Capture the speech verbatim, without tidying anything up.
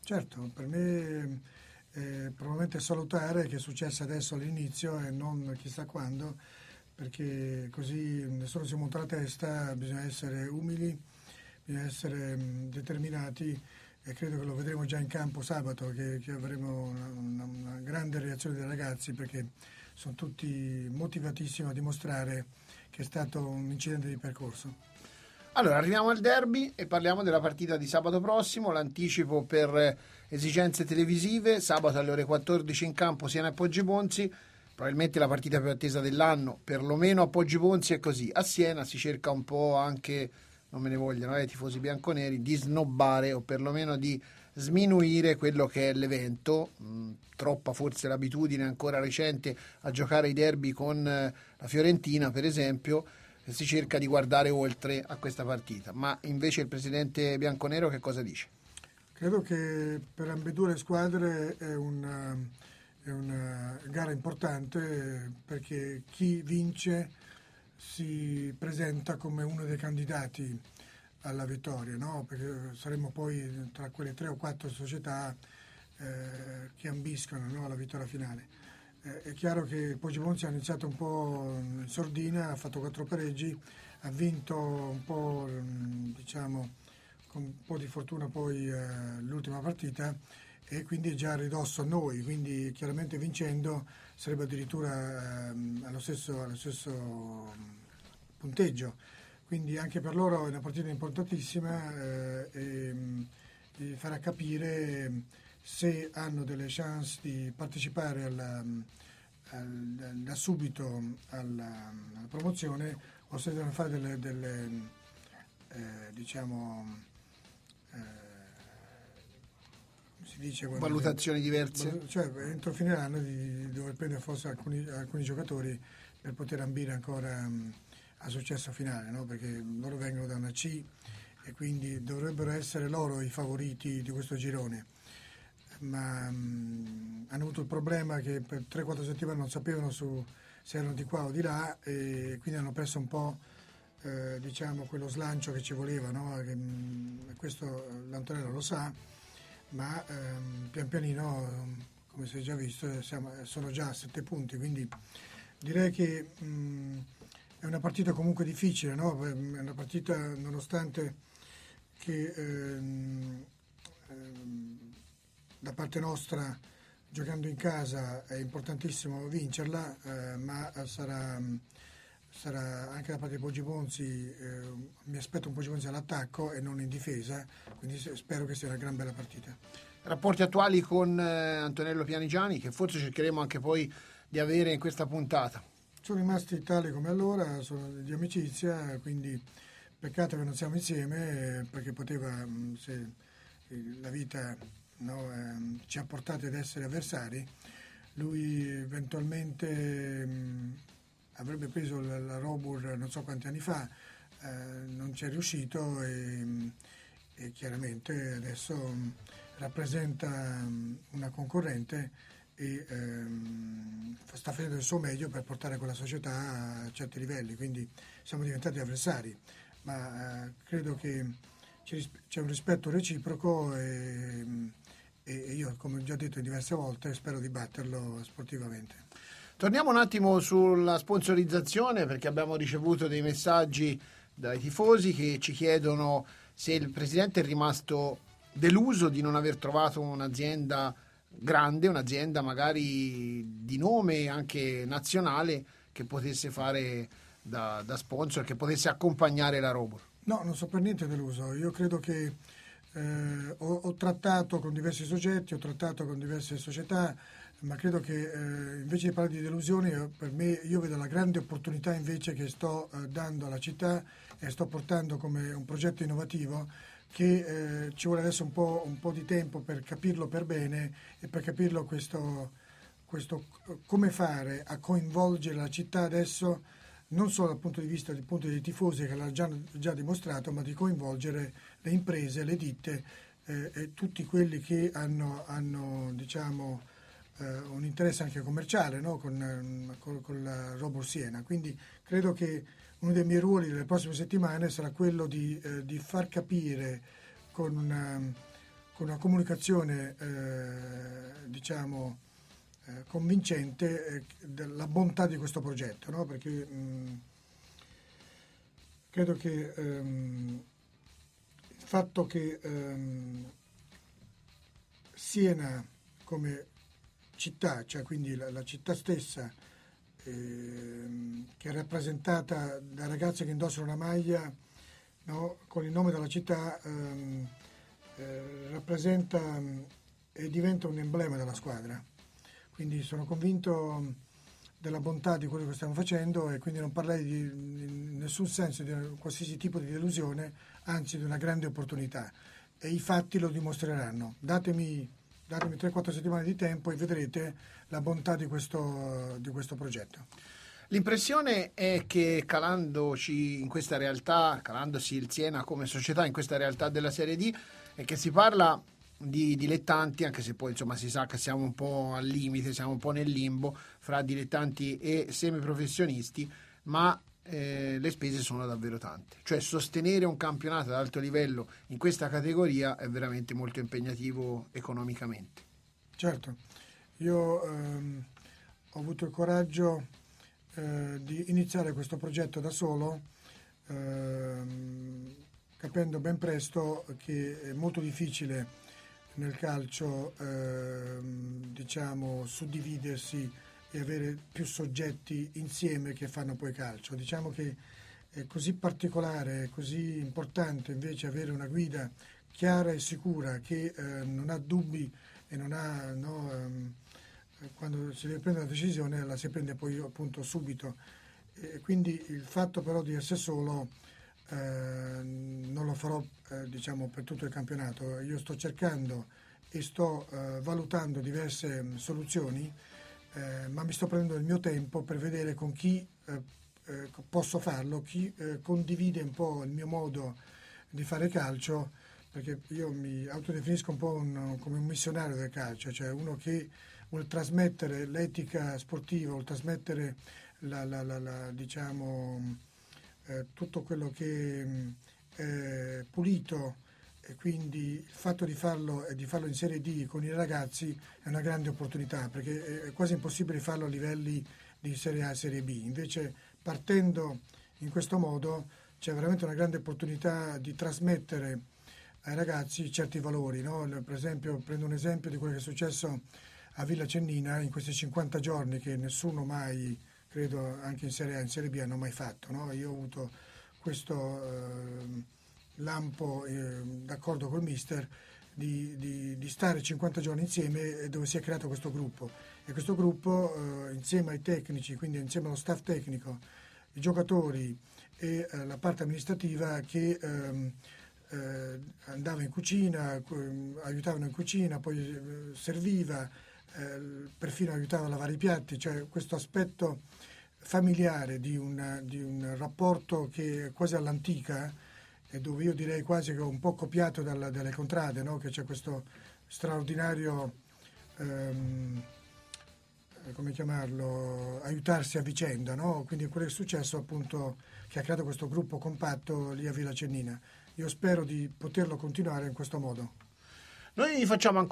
Certo, per me è probabilmente salutare che è successo adesso all'inizio e non chissà quando, perché così nessuno si monta la testa, bisogna essere umili, bisogna essere mh, determinati e credo che lo vedremo già in campo sabato, che, che avremo una, una, una grande reazione dei ragazzi perché sono tutti motivatissimi a dimostrare che è stato un incidente di percorso. Allora, arriviamo al derby e parliamo della partita di sabato prossimo, l'anticipo per esigenze televisive, sabato alle ore quattordici in campo Siena e Poggibonsi, probabilmente la partita più attesa dell'anno, perlomeno a Poggibonsi è così, a Siena si cerca un po' anche, non me ne vogliono, eh, tifosi bianconeri, di snobbare o perlomeno di sminuire quello che è l'evento, mh, troppa forse l'abitudine ancora recente a giocare i derby con eh, la Fiorentina per esempio, si cerca di guardare oltre a questa partita, ma invece il presidente bianconero che cosa dice? Credo che per ambedue le squadre è una, è una gara importante perché chi vince si presenta come uno dei candidati alla vittoria, no? Perché saremo poi tra quelle tre o quattro società eh, che ambiscono, no, alla vittoria finale. È chiaro che il Poggibonsi ha iniziato un po' in sordina, ha fatto quattro pareggi, ha vinto un po', diciamo, con un po' di fortuna poi eh, l'ultima partita e quindi è già a ridosso a noi, quindi chiaramente vincendo sarebbe addirittura eh, allo stesso, allo stesso punteggio. Quindi anche per loro è una partita importantissima eh, e, e farà capire se hanno delle chance di partecipare alla, al, da subito alla, alla promozione o se devono fare delle, delle eh, diciamo eh, come si dice valutazioni diverse, cioè entro fine anno di dover prendere forse alcuni, alcuni giocatori per poter ambire ancora um, al successo finale, no? Perché loro vengono da una C e quindi dovrebbero essere loro i favoriti di questo girone, ma mh, hanno avuto il problema che per tre quattro settimane non sapevano su, se erano di qua o di là e quindi hanno perso un po' eh, diciamo quello slancio che ci voleva, no? Che, mh, questo l'Antonello lo sa, ma ehm, pian pianino, come si è già visto, siamo, sono già a sette punti, quindi direi che mh, è una partita comunque difficile, no? È una partita nonostante che ehm, ehm, da parte nostra giocando in casa è importantissimo vincerla, eh, ma sarà, sarà anche da parte di Poggibonsi, eh, mi aspetto un Poggibonsi all'attacco e non in difesa, quindi spero che sia una gran bella partita. Rapporti attuali con eh, Antonello Pianigiani che forse cercheremo anche poi di avere in questa puntata. Sono rimasti tali come allora, sono di amicizia, quindi peccato che non siamo insieme perché poteva, se la vita no, ehm, ci ha portati ad essere avversari, lui eventualmente mh, avrebbe preso la, la Robur non so quanti anni fa, eh, non ci è riuscito e, e chiaramente adesso mh, rappresenta mh, una concorrente e ehm, sta facendo il suo meglio per portare quella società a certi livelli, quindi siamo diventati avversari, ma eh, credo che c'è un rispetto reciproco e, e io, come ho già detto diverse volte, spero di batterlo sportivamente. Torniamo un attimo sulla sponsorizzazione perché abbiamo ricevuto dei messaggi dai tifosi che ci chiedono se il presidente è rimasto deluso di non aver trovato un'azienda grande, un'azienda magari di nome anche nazionale che potesse fare da, da sponsor, che potesse accompagnare la Robur. No, non so per niente deluso. Io credo che eh, ho, ho trattato con diversi soggetti, ho trattato con diverse società, ma credo che eh, invece di parlare di delusioni, per me io vedo la grande opportunità invece che sto eh, dando alla città e sto portando come un progetto innovativo che eh, ci vuole adesso un po', un po' di tempo per capirlo per bene e per capirlo questo, questo come fare a coinvolgere la città adesso non solo dal punto di vista del punto dei tifosi che l'ha già, già dimostrato, ma di coinvolgere le imprese, le ditte eh, e tutti quelli che hanno, hanno diciamo, eh, un interesse anche commerciale, no? con, con, con la Robur Siena. Quindi credo che uno dei miei ruoli delle prossime settimane sarà quello di, eh, di far capire con una, con una comunicazione eh, diciamo eh, convincente eh, della bontà di questo progetto, no? Perché mh, credo che ehm, il fatto che ehm, Siena come città, cioè quindi la, la città stessa, ehm, che è rappresentata da ragazzi che indossano una maglia, no, con il nome della città, ehm, eh, rappresenta mh, e diventa un emblema della squadra. Quindi sono convinto mh, della bontà di quello che stiamo facendo e quindi non parlerei di, in nessun senso di qualsiasi tipo di delusione, anzi di una grande opportunità. E i fatti lo dimostreranno. Datemi, datemi tre quattro settimane di tempo e vedrete la bontà di questo, di questo progetto. L'impressione è che calandoci in questa realtà, calandosi il Siena come società in questa realtà della Serie D, è che si parla di dilettanti, anche se poi insomma si sa che siamo un po' al limite, siamo un po' nel limbo fra dilettanti e semiprofessionisti, ma eh, le spese sono davvero tante. Cioè sostenere un campionato ad alto livello in questa categoria è veramente molto impegnativo economicamente. Certo, io ehm, ho avuto il coraggio eh, di iniziare questo progetto da solo, ehm, capendo ben presto che è molto difficile nel calcio ehm, diciamo suddividersi e avere più soggetti insieme che fanno poi calcio. Diciamo che è così particolare, è così importante invece avere una guida chiara e sicura che eh, non ha dubbi e non ha, no, ehm, quando si deve prendere una decisione la si prende poi appunto subito. E quindi il fatto però di essere solo eh, non lo farò eh, diciamo per tutto il campionato. Io sto cercando e sto eh, valutando diverse mh, soluzioni, eh, ma mi sto prendendo il mio tempo per vedere con chi eh, eh, posso farlo, chi eh, condivide un po' il mio modo di fare calcio, perché io mi autodefinisco un po' un, come un missionario del calcio, cioè uno che vuole trasmettere l'etica sportiva, vuole trasmettere la, la, la, la, diciamo, eh, tutto quello che è pulito, e quindi il fatto di farlo e di farlo in Serie D con i ragazzi è una grande opportunità, perché è quasi impossibile farlo a livelli di Serie A e Serie B. Invece partendo in questo modo c'è veramente una grande opportunità di trasmettere ai ragazzi certi valori, no? Per esempio, prendo un esempio di quello che è successo a Villa Cennina in questi cinquanta giorni che nessuno mai, credo anche in Serie A e in Serie B, hanno mai fatto, no? Io ho avuto questo eh, lampo, eh, d'accordo col mister, di, di, di stare cinquanta giorni insieme dove si è creato questo gruppo. E questo gruppo, eh, insieme ai tecnici, quindi insieme allo staff tecnico, i giocatori e eh, la parte amministrativa che ehm, eh, andava in cucina, aiutavano in cucina, poi eh, serviva, eh, perfino aiutava a lavare i piatti, cioè questo aspetto familiare di, una, di un rapporto che è quasi all'antica, e dove io direi quasi che ho un po' copiato dalla, dalle contrade, no? Che c'è questo straordinario ehm, come chiamarlo, aiutarsi a vicenda, no? Quindi quello che è successo appunto, che ha creato questo gruppo compatto lì a Villa Cennina. Io spero di poterlo continuare in questo modo. Noi facciamo ancora